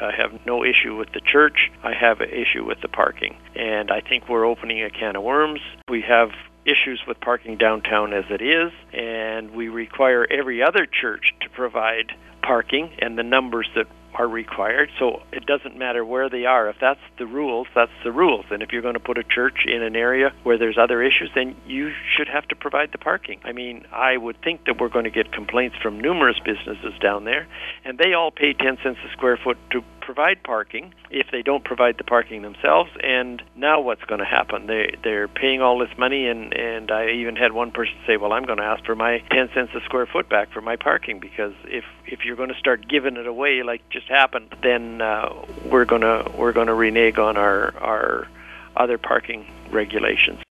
I have no issue with the church. I have an issue with the parking. And I think we're opening a can of worms. We have issues with parking downtown as it is, and we require every other church to provide parking and the numbers that are required. So it doesn't matter where they are. If that's the rules, that's the rules. And if you're going to put a church in an area where there's other issues, then you should have to provide the parking. I mean, I would think that we're going to get complaints from numerous businesses down there, and they all pay 10 cents a square foot to provide parking if they don't provide the parking themselves. And now what's going to happen? They're paying all this money, and I even had one person say, well, I'm going to ask for my 10 cents a square foot back for my parking, because if you're going to start giving it away like just happened, then we're going to renege on our other parking regulations.